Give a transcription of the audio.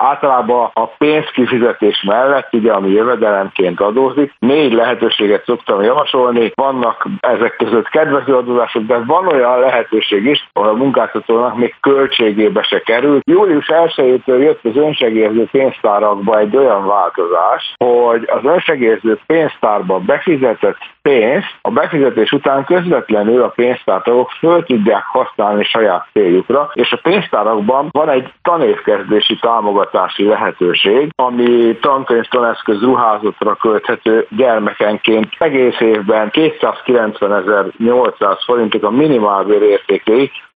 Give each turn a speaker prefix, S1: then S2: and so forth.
S1: Általában a pénzkifizetés mellett, ugye, ami jövedelemként adózik, 4 lehetőséget szoktam javasolni. Vannak ezek között kedvező adózások, de van olyan lehetőség is, ahol a munkáltatónak még költségébe se kerül. Július 1-től jött az önsegélyező pénztárakba egy olyan változás, hogy az önsegélyező pénztárba befizetett pénzt a befizetés után közvetlenül a pénztártagok föl tudják használni saját céljukra, és a pénztárakban van egy tanévkezdési támogatási lehetőség, ami tankönyv, taneszköz, ruházatra költhető gyermekenként egész évben 290.800 forintig a minimálbér értékéig